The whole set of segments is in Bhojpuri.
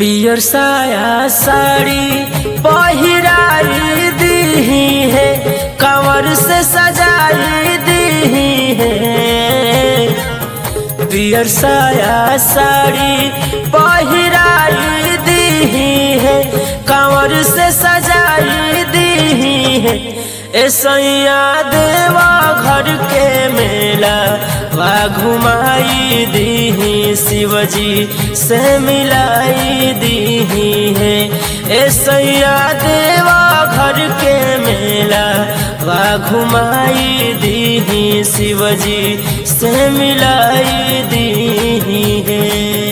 पियर साया साड़ी पहिराई दी है, कंवर से सजाई दी है। पियर साया साड़ी पहिराई दी है, कंवर से सजाई दी है। ऐसैया देवा घर के मेला वा घुमाई दी, शिवजी से मिलाई दी है। ऐसैया देवा घर के मेला वा घुमाई दी, शिवजी से मिलाई दी है।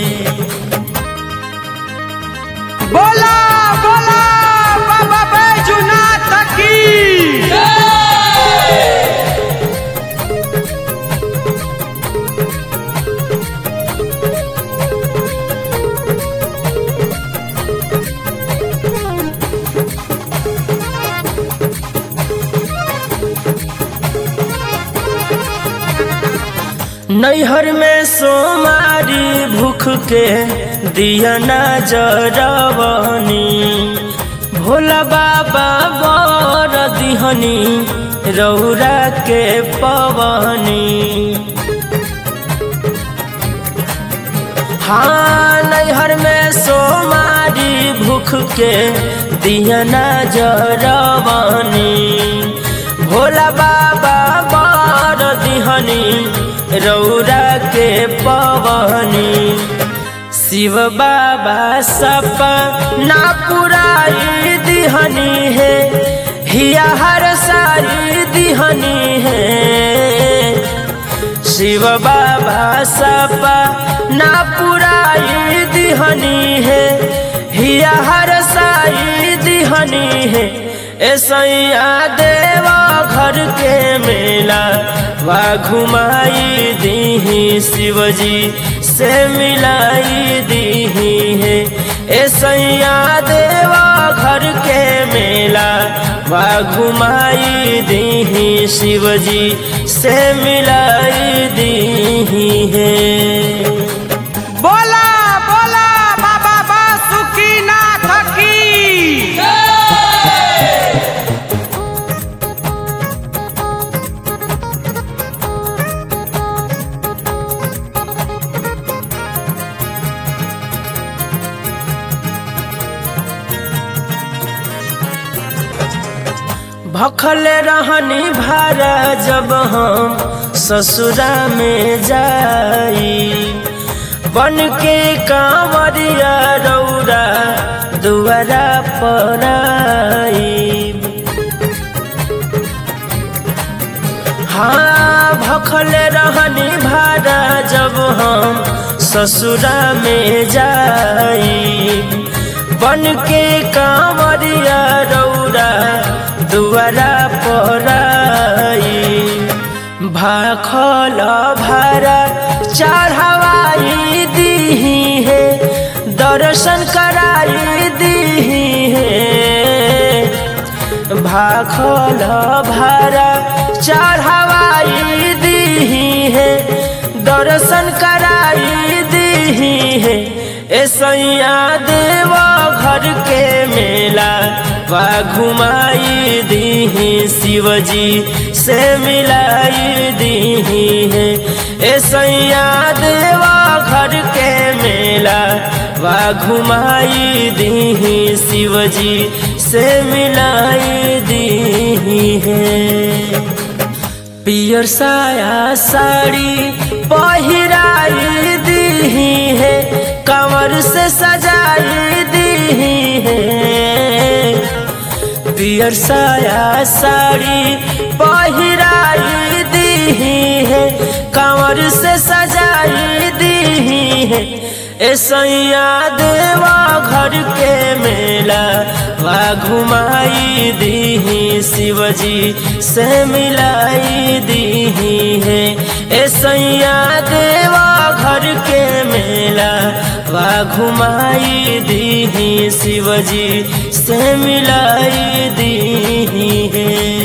बोला बोला बाबा बैजूनाथ की नैहर में सोमारी भूख के दिया ना जरवनी, भोला बाबा बर दिहनी रौरा के पवनी। हाँ नैहर में सोमारी भूख के दिया ना जरवनी, भोला बाबा बर दिहनी रौरा के पवनी। शिव बाबा सपना पुराई दिहनी है, हिया हर सारी दिहनी है। शिव बाबा सपना पुराई दिहनी है, हिया हर सारी दिहनी है। ऐसैया देवा घर के मेला वा घुमाई दी, शिवजी से मिलाई दी है। ऐसैया देवा घर के मेला वा घुमाई दी, शिवजी से मिलाई दी है। बोला बोला बाबा बासुकीनाथ की भखल रहनी भारा जब हम ससुरा में जाई, बन के कांवरिया रौरा दुआरा पर आई। हाँ भखल रहनी भारा जब हम ससुरा में जाई, बन के कांवरिया रौरा दुआरा पर आई। भाखल भारा चढ़ावाई दी है, दर्शन कराई दी है। भाखल भारा चढ़ावाई दी है, दर्शन कराई दी है। ऐसैया देवा घर के मेला वा घुमाई दी, शिवजी से मिलाई दी है। ऐसैया देवा घर के मेला वा घुमाई दी, शिवजी से मिलाई दी है। पियर साया साड़ी पहिराई दी है, कंवर से सजाई दी है। पियर साया साड़ी पहिराई दी है, कंवर से सजाई दी है। ऐसैया देवा घर के मेला वा घुमाई दी, शिवजी से मिलाई दी है। ऐसैया देवा घर के मेला वा घुमाई दी, शिवजी से मिलाई दी है।